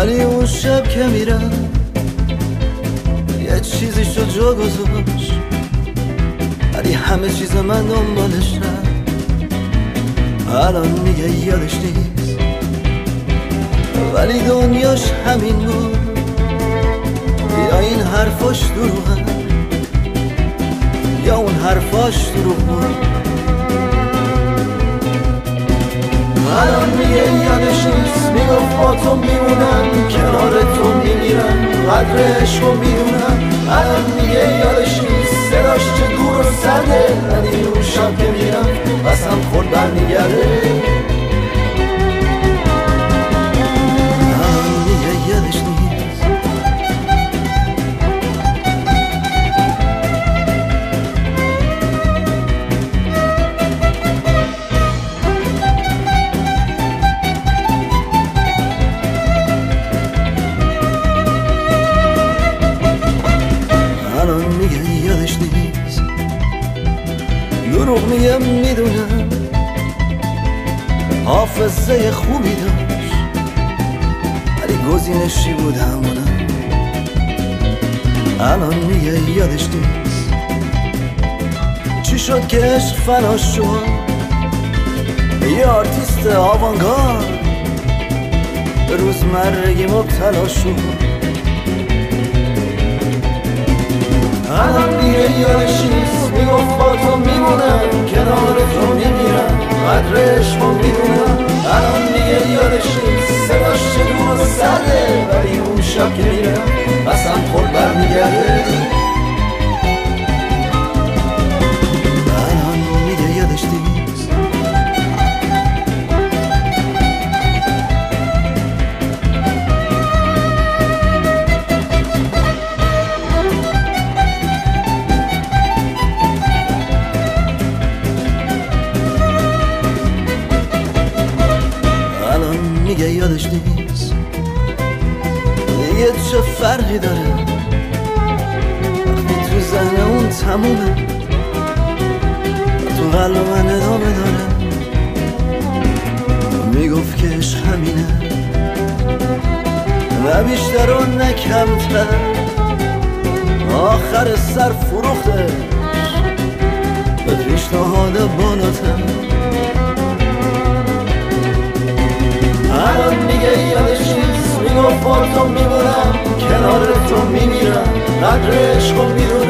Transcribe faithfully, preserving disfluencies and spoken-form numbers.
ولی اون شب که میرم یه چیزی شد جا گذاشت، ولی همه چیز من دنبالش رفت. الان میگه یادش نیست، ولی دنیاش همین بود. یا این حرفاش دروغه یا اون حرفاش دروغ بود. الان میگه یادش نیست، میگفت با تو میمونم، کنار تو میمیرم، قدر عشقو میدونم. الان میگه یادش نیست، صداش چه دور و سرده، ولی اون شب که میرم بسم خورد برمیگرده. الان میگه یادش نیست. الان میگه یادش نیست، دروغ میگه میدونم، حافظه خوبی داشت ولی گزینشی بود همونم. الان میگه یادش نیست چی شد که عشق فنا شد، یه آرتیست آوانگارد به روزمرگی مبتلا شد. الان دیگه یادش نیست، میگفت با تو میمونم، کنار تو میمیرم، قدر عشقو میدونم. الان دیگه یادش نیست، صداش چه دور و سرده، ولی اون شب که میرم بسم خورد برمیگرده. الان میگه یادش نیست. میگه یادش نیست دیگه چه فرقی داره وقتی تو ذهن اون تمومه و تو قلب من ادامه داره. میگفت که عشق همینه، نه بیشتر و نه کمتر، آخر سر فروختش به پیشنهاد بالاتر. الان میگه یادش نیست، میگفت با تو میمونم، کنار تو میمیرم، قدر عشقو میدونم.